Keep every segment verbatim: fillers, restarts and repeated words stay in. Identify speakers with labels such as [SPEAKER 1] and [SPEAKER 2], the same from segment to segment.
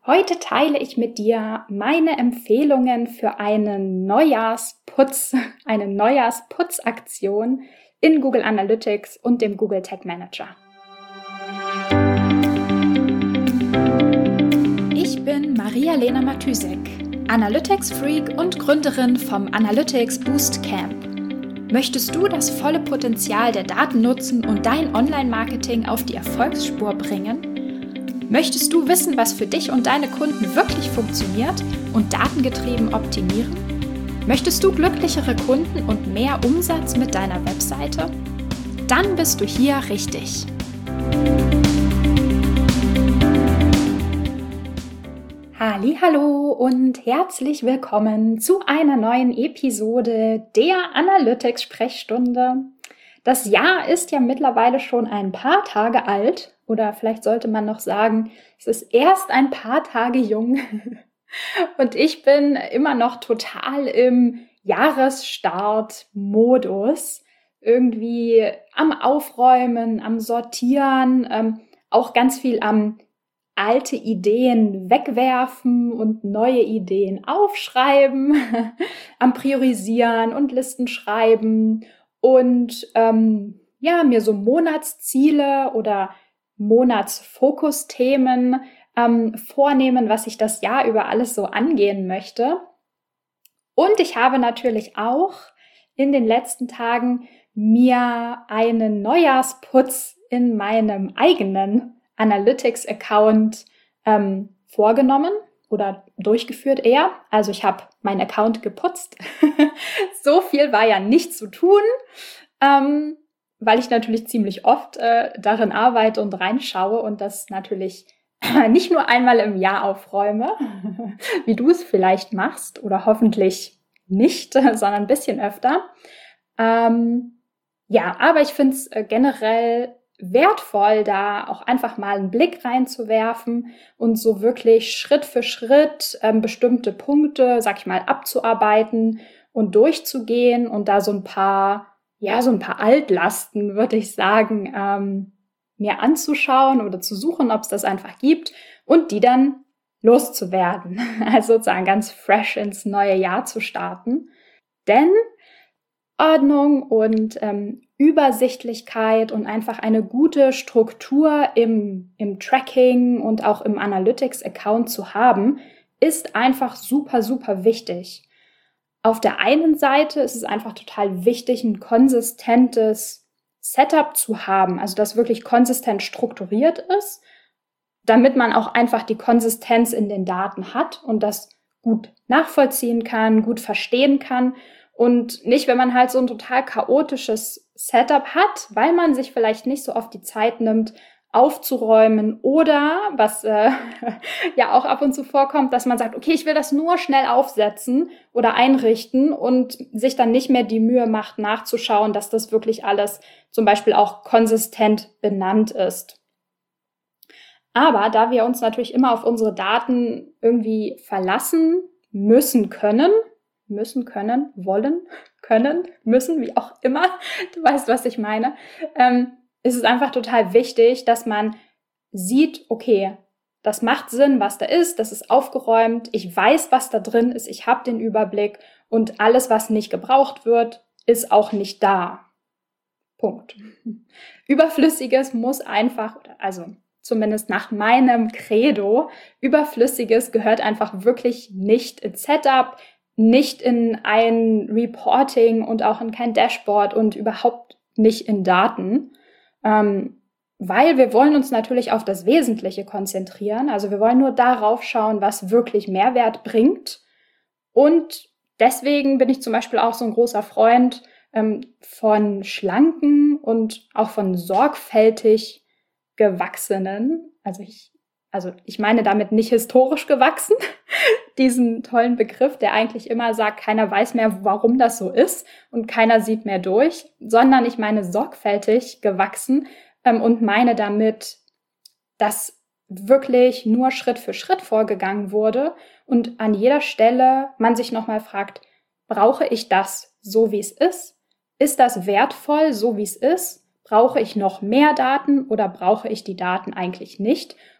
[SPEAKER 1] Heute teile ich mit dir meine Empfehlungen für einen Neujahrsputz, eine Neujahrsputzaktion in Google Analytics und dem Google Tag Manager. Ich bin Maria-Lena Matysek, Analytics-Freak und Gründerin vom Analytics Boost Camp. Möchtest du das volle Potenzial der Daten nutzen und dein Online-Marketing auf die Erfolgsspur bringen? Möchtest du wissen, was für dich und deine Kunden wirklich funktioniert und datengetrieben optimieren? Möchtest du glücklichere Kunden und mehr Umsatz mit deiner Webseite? Dann bist du hier richtig. Hallihallo und herzlich willkommen zu einer neuen Episode der Analytics-Sprechstunde. Das Jahr ist ja mittlerweile schon ein paar Tage alt oder vielleicht sollte man noch sagen, es ist erst ein paar Tage jung und ich bin immer noch total im Jahresstart-Modus, irgendwie am Aufräumen, am Sortieren, ähm, auch ganz viel am alte Ideen wegwerfen und neue Ideen aufschreiben, am Priorisieren und Listen schreiben und ähm, ja, mir so Monatsziele oder Monatsfokusthemen ähm, vornehmen, was ich das Jahr über alles so angehen möchte. Und ich habe natürlich auch in den letzten Tagen mir einen Neujahrsputz in meinem eigenen Analytics-Account ähm, vorgenommen oder durchgeführt eher. Also ich habe meinen Account geputzt. So viel war ja nicht zu tun, ähm, weil ich natürlich ziemlich oft äh, darin arbeite und reinschaue und das natürlich nicht nur einmal im Jahr aufräume, wie du es vielleicht machst oder hoffentlich nicht, sondern ein bisschen öfter. Ähm, ja, aber ich finde es äh, generell wertvoll, da auch einfach mal einen Blick reinzuwerfen und so wirklich Schritt für Schritt ähm, bestimmte Punkte, sag ich mal, abzuarbeiten und durchzugehen und da so ein paar, ja, so ein paar Altlasten, würde ich sagen, ähm, mir anzuschauen oder zu suchen, ob es das einfach gibt und die dann loszuwerden. Also sozusagen ganz fresh ins neue Jahr zu starten. Denn Ordnung und ähm, Übersichtlichkeit und einfach eine gute Struktur im, im Tracking und auch im Analytics-Account zu haben, ist einfach super, super wichtig. Auf der einen Seite ist es einfach total wichtig, ein konsistentes Setup zu haben, also das wirklich konsistent strukturiert ist, damit man auch einfach die Konsistenz in den Daten hat und das gut nachvollziehen kann, gut verstehen kann. Und nicht, wenn man halt so ein total chaotisches Setup hat, weil man sich vielleicht nicht so oft die Zeit nimmt, aufzuräumen oder, was äh, ja auch ab und zu vorkommt, dass man sagt, okay, ich will das nur schnell aufsetzen oder einrichten und sich dann nicht mehr die Mühe macht, nachzuschauen, dass das wirklich alles zum Beispiel auch konsistent benannt ist. Aber da wir uns natürlich immer auf unsere Daten irgendwie verlassen müssen können, müssen, können, wollen, können, müssen, wie auch immer, du weißt, was ich meine, ähm, ist es einfach total wichtig, dass man sieht, okay, das macht Sinn, was da ist, das ist aufgeräumt, ich weiß, was da drin ist, ich habe den Überblick und alles, was nicht gebraucht wird, ist auch nicht da. Punkt. Überflüssiges muss einfach, also zumindest nach meinem Credo, Überflüssiges gehört einfach wirklich nicht ins Setup, nicht in ein Reporting und auch in kein Dashboard und überhaupt nicht in Daten, ähm, weil wir wollen uns natürlich auf das Wesentliche konzentrieren. Also wir wollen nur darauf schauen, was wirklich Mehrwert bringt. Und deswegen bin ich zum Beispiel auch so ein großer Freund ähm, von schlanken und auch von sorgfältig gewachsenen, also ich Also ich meine damit nicht historisch gewachsen, diesen tollen Begriff, der eigentlich immer sagt, keiner weiß mehr, warum das so ist und keiner sieht mehr durch, sondern ich meine sorgfältig gewachsen ähm, und meine damit, dass wirklich nur Schritt für Schritt vorgegangen wurde und an jeder Stelle man sich nochmal fragt, brauche ich das so, wie es ist? Ist das wertvoll, so wie es ist? Brauche ich noch mehr Daten oder brauche ich die Daten eigentlich nicht?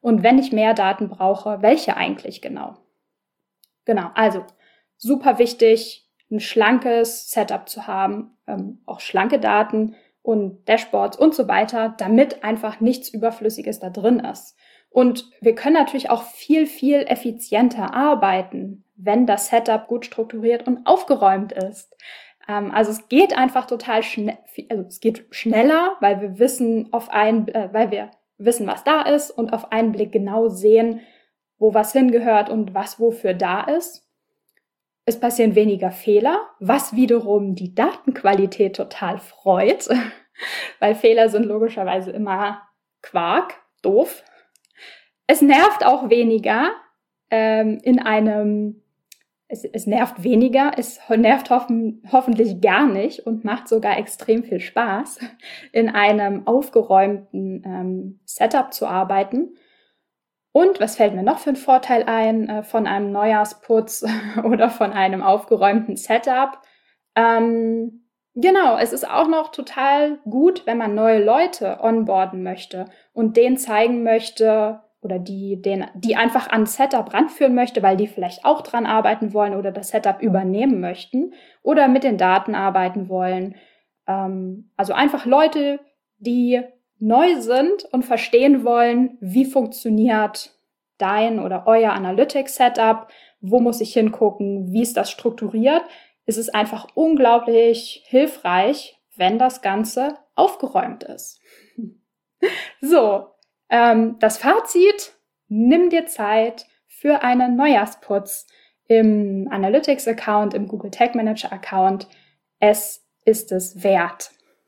[SPEAKER 1] Und wenn ich mehr Daten brauche, welche eigentlich genau? Genau, also super wichtig, ein schlankes Setup zu haben, ähm, auch schlanke Daten und Dashboards und so weiter, damit einfach nichts Überflüssiges da drin ist. Und wir können natürlich auch viel, viel effizienter arbeiten, wenn das Setup gut strukturiert und aufgeräumt ist. Ähm, also es geht einfach total schnell, also es geht schneller, weil wir wissen auf einen, äh, weil wir wissen, was da ist und auf einen Blick genau sehen, wo was hingehört und was wofür da ist. Es passieren weniger Fehler, was wiederum die Datenqualität total freut, weil Fehler sind logischerweise immer Quark, doof. Es nervt auch weniger ähm, in einem, es, es nervt weniger, es nervt hoffen, hoffentlich gar nicht und macht sogar extrem viel Spaß, in einem aufgeräumten ähm, Setup zu arbeiten. Und was fällt mir noch für einen Vorteil ein äh, von einem Neujahrsputz oder von einem aufgeräumten Setup? Ähm, genau, es ist auch noch total gut, wenn man neue Leute onboarden möchte und denen zeigen möchte oder die, den, die einfach an Setup ranführen möchte, weil die vielleicht auch dran arbeiten wollen oder das Setup übernehmen möchten oder mit den Daten arbeiten wollen. Ähm, also einfach Leute, die neu sind und verstehen wollen, wie funktioniert dein oder euer Analytics-Setup, wo muss ich hingucken, wie ist das strukturiert. Es ist einfach unglaublich hilfreich, wenn das Ganze aufgeräumt ist. So, ähm, das Fazit: Nimm dir Zeit für einen Neujahrsputz im Analytics-Account, im Google Tag Manager-Account. Es ist es wert.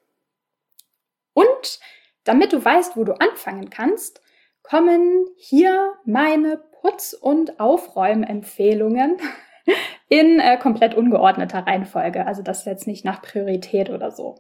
[SPEAKER 1] Und damit du weißt, wo du anfangen kannst, kommen hier meine Putz- und Aufräumempfehlungen in äh, komplett ungeordneter Reihenfolge. Also das ist jetzt nicht nach Priorität oder so.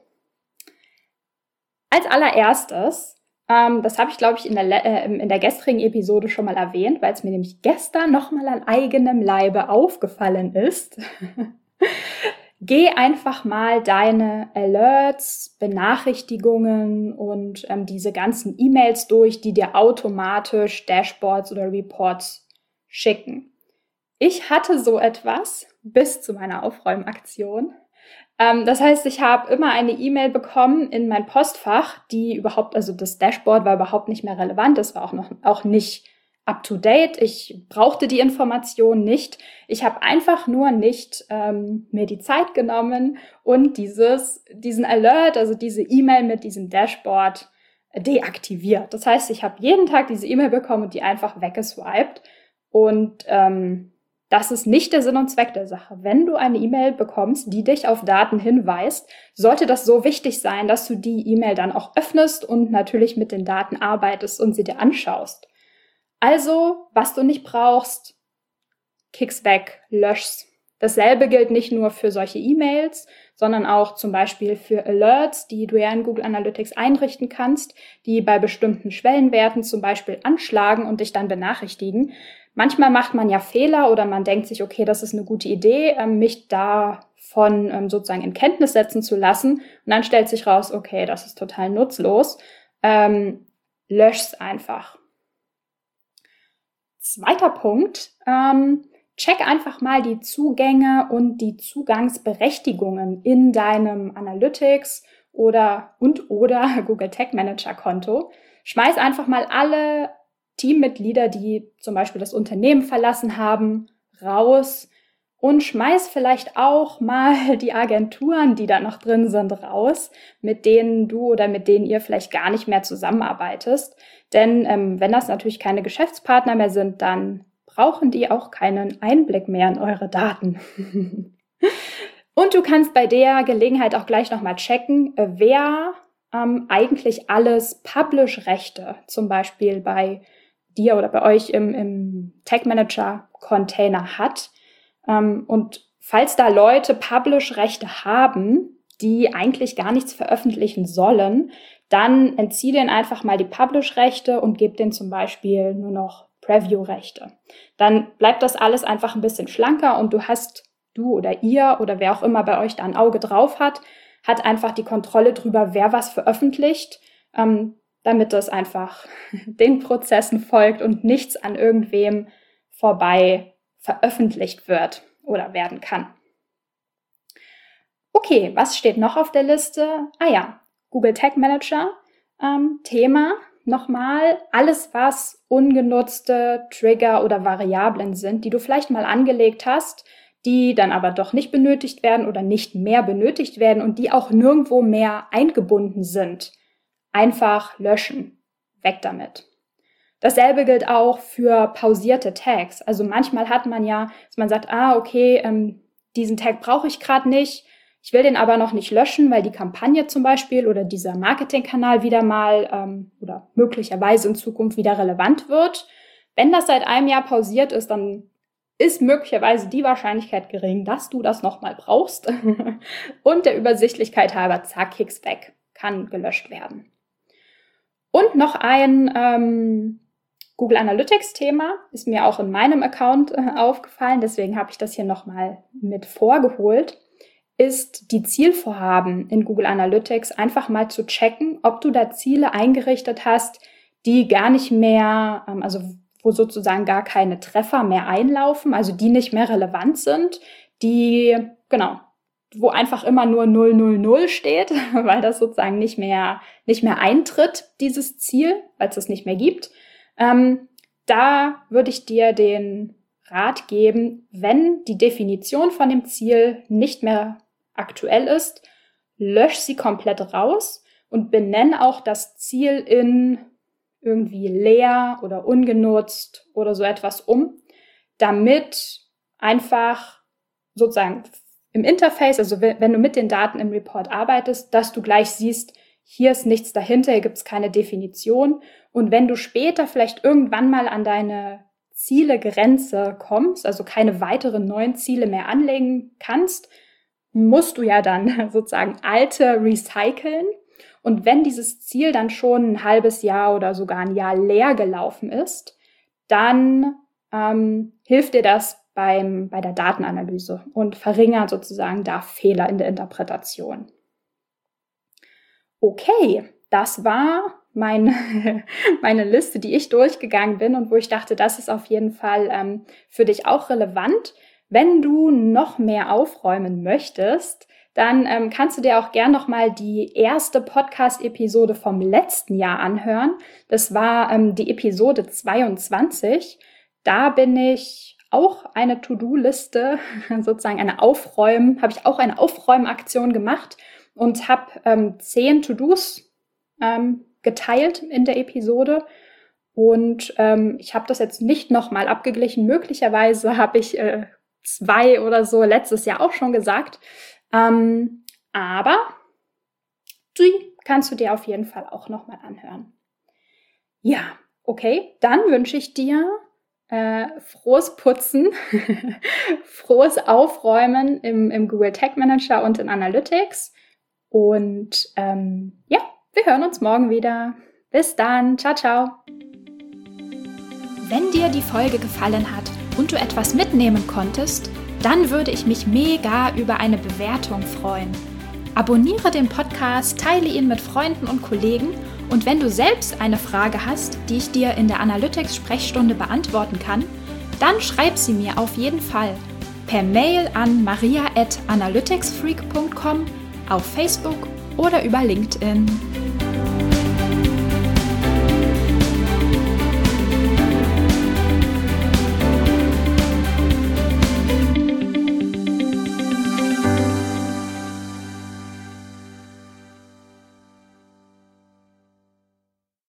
[SPEAKER 1] Als allererstes, ähm, das habe ich, glaube ich, in der, äh, in der gestrigen Episode schon mal erwähnt, weil es mir nämlich gestern nochmal an eigenem Leibe aufgefallen ist. Geh einfach mal deine Alerts, Benachrichtigungen und ähm, diese ganzen E-Mails durch, die dir automatisch Dashboards oder Reports schicken. Ich hatte so etwas bis zu meiner Aufräumaktion. Ähm, das heißt, ich habe immer eine E-Mail bekommen in mein Postfach, die überhaupt, also das Dashboard war überhaupt nicht mehr relevant, das war auch noch auch nicht up-to-date. Ich brauchte die Information nicht. Ich habe einfach nur nicht ähm, mir die Zeit genommen und dieses, diesen Alert, also diese E-Mail mit diesem Dashboard deaktiviert. Das heißt, ich habe jeden Tag diese E-Mail bekommen und die einfach weggeswiped. Und ähm, das ist nicht der Sinn und Zweck der Sache. Wenn du eine E-Mail bekommst, die dich auf Daten hinweist, sollte das so wichtig sein, dass du die E-Mail dann auch öffnest und natürlich mit den Daten arbeitest und sie dir anschaust. Also, was du nicht brauchst, kick's weg, lösch's. Dasselbe gilt nicht nur für solche E-Mails, sondern auch zum Beispiel für Alerts, die du ja in Google Analytics einrichten kannst, die bei bestimmten Schwellenwerten zum Beispiel anschlagen und dich dann benachrichtigen. Manchmal macht man ja Fehler oder man denkt sich, okay, das ist eine gute Idee, mich davon sozusagen in Kenntnis setzen zu lassen. Und dann stellt sich raus, okay, das ist total nutzlos. Ähm, lösch's einfach. Zweiter Punkt, ähm, check einfach mal die Zugänge und die Zugangsberechtigungen in deinem Analytics oder und oder Google Tag Manager Konto. Schmeiß einfach mal alle Teammitglieder, die zum Beispiel das Unternehmen verlassen haben, raus und schmeiß vielleicht auch mal die Agenturen, die da noch drin sind, raus, mit denen du oder mit denen ihr vielleicht gar nicht mehr zusammenarbeitest. Denn ähm, wenn das natürlich keine Geschäftspartner mehr sind, dann brauchen die auch keinen Einblick mehr in eure Daten. Und du kannst bei der Gelegenheit auch gleich nochmal checken, wer ähm, eigentlich alles Publish-Rechte zum Beispiel bei dir oder bei euch im, im Tag Manager Container hat. Ähm, und falls da Leute Publish-Rechte haben, die eigentlich gar nichts veröffentlichen sollen, dann entzieh denen einfach mal die Publish-Rechte und gib denen zum Beispiel nur noch Preview-Rechte. Dann bleibt das alles einfach ein bisschen schlanker und du hast, du oder ihr oder wer auch immer bei euch da ein Auge drauf hat, hat einfach die Kontrolle drüber, wer was veröffentlicht. Ähm, damit es einfach den Prozessen folgt und nichts an irgendwem vorbei veröffentlicht wird oder werden kann. Okay, was steht noch auf der Liste? Ah ja, Google Tag Manager ähm, Thema. Nochmal, alles, was ungenutzte Trigger oder Variablen sind, die du vielleicht mal angelegt hast, die dann aber doch nicht benötigt werden oder nicht mehr benötigt werden und die auch nirgendwo mehr eingebunden sind. Einfach löschen. Weg damit. Dasselbe gilt auch für pausierte Tags. Also manchmal hat man ja, dass man sagt, ah, okay, ähm, diesen Tag brauche ich gerade nicht. Ich will den aber noch nicht löschen, weil die Kampagne zum Beispiel oder dieser Marketingkanal wieder mal ähm, oder möglicherweise in Zukunft wieder relevant wird. Wenn das seit einem Jahr pausiert ist, dann ist möglicherweise die Wahrscheinlichkeit gering, dass du das nochmal brauchst. Und der Übersichtlichkeit halber, zack, Kicks weg, kann gelöscht werden. Und noch ein ähm, Google Analytics-Thema ist mir auch in meinem Account äh, aufgefallen, deswegen habe ich das hier nochmal mit vorgeholt, ist die Zielvorhaben in Google Analytics einfach mal zu checken, ob du da Ziele eingerichtet hast, die gar nicht mehr, ähm, also wo sozusagen gar keine Treffer mehr einlaufen, also die nicht mehr relevant sind, die, genau, wo einfach immer nur null null null steht, weil das sozusagen nicht mehr, nicht mehr eintritt, dieses Ziel, weil es das nicht mehr gibt. Ähm, da würde ich dir den Rat geben, wenn die Definition von dem Ziel nicht mehr aktuell ist, lösch sie komplett raus und benenn auch das Ziel in irgendwie leer oder ungenutzt oder so etwas um, damit einfach sozusagen im Interface, also wenn du mit den Daten im Report arbeitest, dass du gleich siehst, hier ist nichts dahinter, hier gibt es keine Definition. Und wenn du später vielleicht irgendwann mal an deine Zielegrenze kommst, also keine weiteren neuen Ziele mehr anlegen kannst, musst du ja dann sozusagen alte recyceln. Und wenn dieses Ziel dann schon ein halbes Jahr oder sogar ein Jahr leer gelaufen ist, dann ähm, hilft dir das beim, bei der Datenanalyse und verringert sozusagen da Fehler in der Interpretation. Okay, das war mein, meine Liste, die ich durchgegangen bin und wo ich dachte, das ist auf jeden Fall ähm, für dich auch relevant. Wenn du noch mehr aufräumen möchtest, dann ähm, kannst du dir auch gern nochmal die erste Podcast-Episode vom letzten Jahr anhören. Das war ähm, die Episode zweiundzwanzig. Da bin ich auch eine To-Do-Liste, sozusagen eine Aufräumen, habe ich auch eine Aufräumaktion gemacht und habe ähm, zehn To-Dos ähm, geteilt in der Episode. Und ähm, ich habe das jetzt nicht nochmal abgeglichen. Möglicherweise habe ich äh, zwei oder so letztes Jahr auch schon gesagt. Ähm, aber die kannst du dir auf jeden Fall auch nochmal anhören. Ja, okay, dann wünsche ich dir äh, frohes Putzen, frohes Aufräumen im, im Google Tag Manager und in Analytics. Und ähm, ja, wir hören uns morgen wieder. Bis dann. Ciao, ciao.
[SPEAKER 2] Wenn dir die Folge gefallen hat und du etwas mitnehmen konntest, dann würde ich mich mega über eine Bewertung freuen. Abonniere den Podcast, teile ihn mit Freunden und Kollegen und wenn du selbst eine Frage hast, die ich dir in der Analytics-Sprechstunde beantworten kann, dann schreib sie mir auf jeden Fall per Mail an maria at analyticsfreak punkt com, auf Facebook oder über LinkedIn.